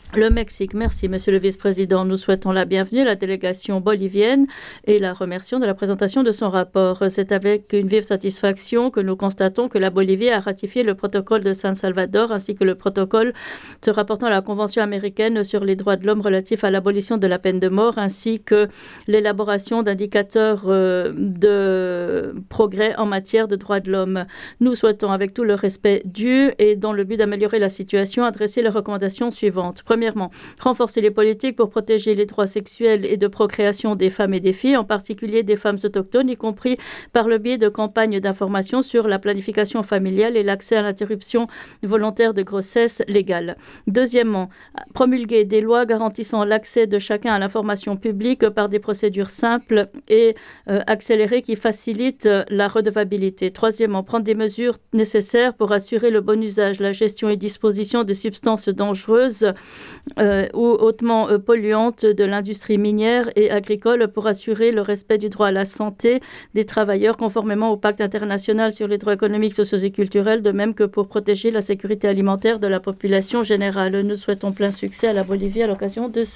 Le Mexique, merci Monsieur le Vice-président. Nous souhaitons la bienvenue à la délégation bolivienne et la remercions de la présentation de son rapport. C'est avec une vive satisfaction que nous constatons que la Bolivie a ratifié le protocole de San Salvador ainsi que le protocole se rapportant à la Convention américaine sur les droits de l'homme relatif à l'abolition de la peine de mort ainsi que l'élaboration d'indicateurs de progrès en matière de droits de l'homme. Nous souhaitons, avec tout le respect dû et dans le but d'améliorer la situation, adresser les recommandations suivantes. Premièrement, renforcer les politiques pour protéger les droits sexuels et de procréation des femmes et des filles, en particulier des femmes autochtones, y compris par le biais de campagnes d'information sur la planification familiale et l'accès à l'interruption volontaire de grossesse légale. Deuxièmement, promulguer des lois garantissant l'accès de chacun à l'information publique par des procédures simples et accélérées qui facilitent la redevabilité. Troisièmement, prendre des mesures nécessaires pour assurer le bon usage, la gestion et disposition de substances dangereuses ou hautement polluantes de l'industrie minière et agricole pour assurer le respect du droit à la santé des travailleurs conformément au pacte international sur les droits économiques, sociaux et culturels, de même que pour protéger la sécurité alimentaire de la population générale. Nous souhaitons plein succès à la Bolivie à l'occasion de